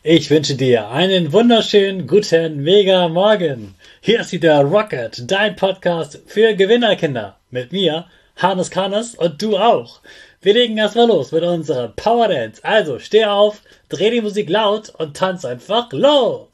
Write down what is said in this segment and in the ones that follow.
Ich wünsche dir einen wunderschönen, guten, mega Morgen. Hier ist wieder Rocket, dein Podcast für Gewinnerkinder. Mit mir, Hannes Karnes und du auch. Wir legen erstmal los mit unserer Power Dance. Also steh auf, dreh die Musik laut und tanz einfach los.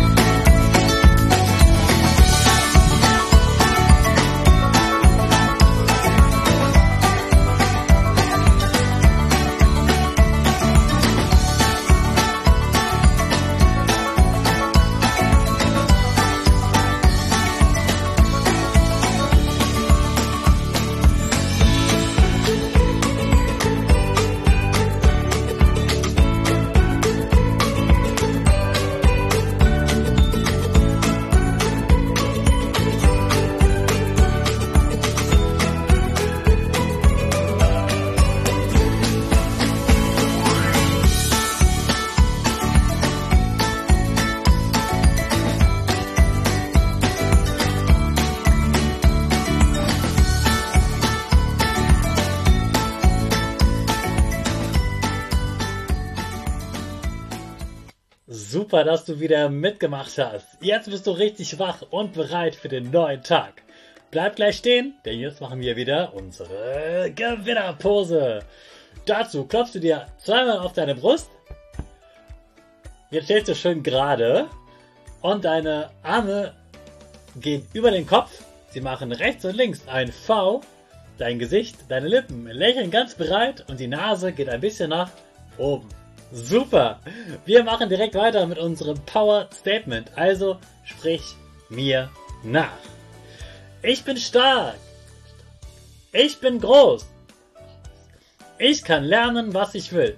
Super, dass du wieder mitgemacht hast. Jetzt bist du richtig wach und bereit für den neuen Tag. Bleib gleich stehen, denn jetzt machen wir wieder unsere Gewinnerpose. Dazu klopfst du dir zweimal auf deine Brust. Jetzt stehst du schön gerade und deine Arme gehen über den Kopf. Sie machen rechts und links ein V. Dein Gesicht, deine Lippen lächeln ganz bereit und die Nase geht ein bisschen nach oben. Super! Wir machen direkt weiter mit unserem Power Statement. Also sprich mir nach. Ich bin stark. Ich bin groß. Ich kann lernen, was ich will.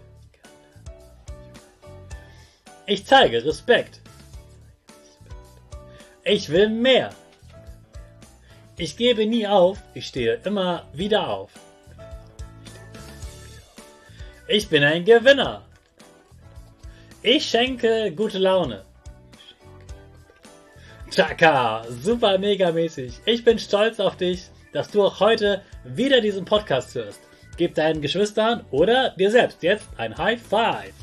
Ich zeige Respekt. Ich will mehr. Ich gebe nie auf. Ich stehe immer wieder auf. Ich bin ein Gewinner. Ich schenke gute Laune. Chaka, super mega mäßig. Ich bin stolz auf dich, dass du auch heute wieder diesen Podcast hörst. Gib deinen Geschwistern oder dir selbst jetzt ein High Five.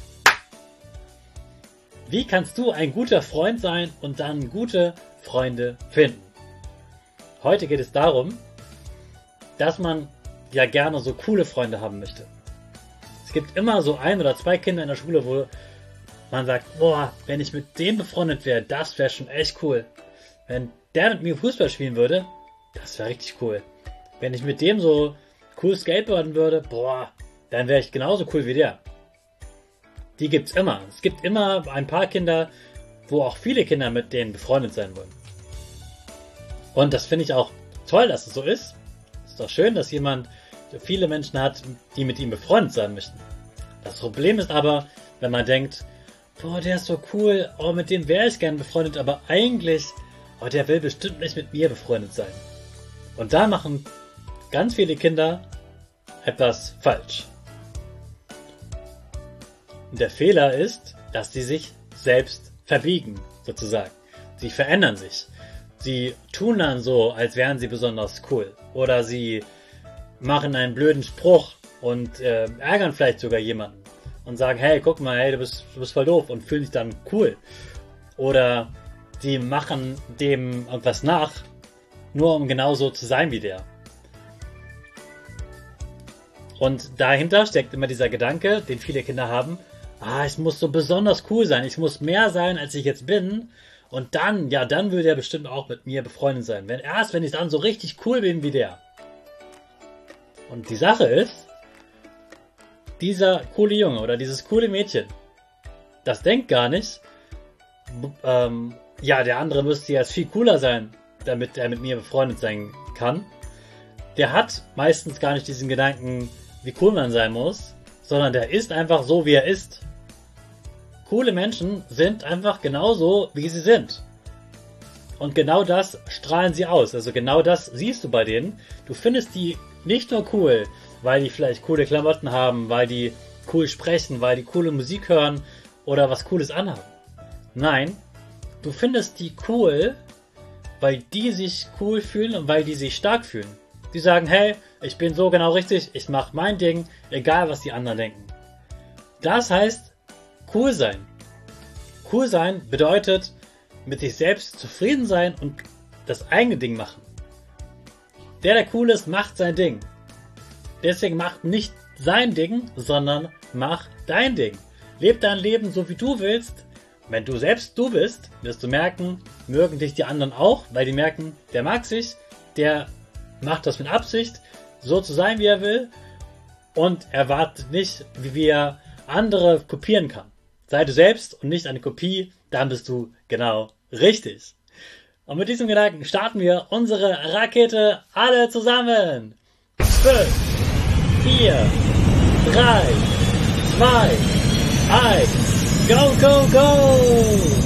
Wie kannst du ein guter Freund sein und dann gute Freunde finden? Heute geht es darum, dass man ja gerne so coole Freunde haben möchte. Es gibt immer so ein oder zwei Kinder in der Schule, wo man sagt, boah, wenn ich mit dem befreundet wäre, das wäre schon echt cool. Wenn der mit mir Fußball spielen würde, das wäre richtig cool. Wenn ich mit dem so cool skateboarden würde, boah, dann wäre ich genauso cool wie der. Die gibt's immer. Es gibt immer ein paar Kinder, wo auch viele Kinder mit denen befreundet sein wollen. Und das finde ich auch toll, dass es so ist. Es ist doch schön, dass jemand so viele Menschen hat, die mit ihm befreundet sein möchten. Das Problem ist aber, wenn man denkt, boah, der ist so cool, oh, mit dem wäre ich gern befreundet, aber eigentlich, oh, der will bestimmt nicht mit mir befreundet sein. Und da machen ganz viele Kinder etwas falsch. Und der Fehler ist, dass sie sich selbst verbiegen, sozusagen. Sie verändern sich. Sie tun dann so, als wären sie besonders cool. Oder sie machen einen blöden Spruch und ärgern vielleicht sogar jemanden. Und sagen, hey, guck mal, hey, du bist voll doof und fühlen sich dann cool. Oder die machen dem etwas nach, nur um genauso zu sein wie der. Und dahinter steckt immer dieser Gedanke, den viele Kinder haben, ich muss so besonders cool sein, ich muss mehr sein, als ich jetzt bin. Und dann, ja, dann will der bestimmt auch mit mir befreundet sein. Wenn ich dann so richtig cool bin wie der. Und die Sache ist, dieser coole Junge oder dieses coole Mädchen, das denkt gar nicht, der andere müsste jetzt viel cooler sein, damit er mit mir befreundet sein kann. Der hat meistens gar nicht diesen Gedanken, wie cool man sein muss, sondern der ist einfach so, wie er ist. Coole Menschen sind einfach genauso, wie sie sind. Und genau das strahlen sie aus. Also genau das siehst du bei denen. Du findest die nicht nur cool, weil die vielleicht coole Klamotten haben, weil die cool sprechen, weil die coole Musik hören oder was Cooles anhaben. Nein, du findest die cool, weil die sich cool fühlen und weil die sich stark fühlen. Die sagen, hey, ich bin so genau richtig, ich mache mein Ding, egal was die anderen denken. Das heißt cool sein. Cool sein bedeutet mit sich selbst zufrieden sein und das eigene Ding machen. Der cool ist, macht sein Ding. Deswegen mach nicht sein Ding, sondern mach dein Ding. Leb dein Leben so, wie du willst. Wenn du selbst du bist, wirst du merken, mögen dich die anderen auch, weil die merken, der mag sich, der macht das mit Absicht, so zu sein, wie er will und erwartet nicht, wie er andere kopieren kann. Sei du selbst und nicht eine Kopie, dann bist du genau richtig. Und mit diesem Gedanken starten wir unsere Rakete alle zusammen. 5, 4, 3, 2, 1, go, go, go!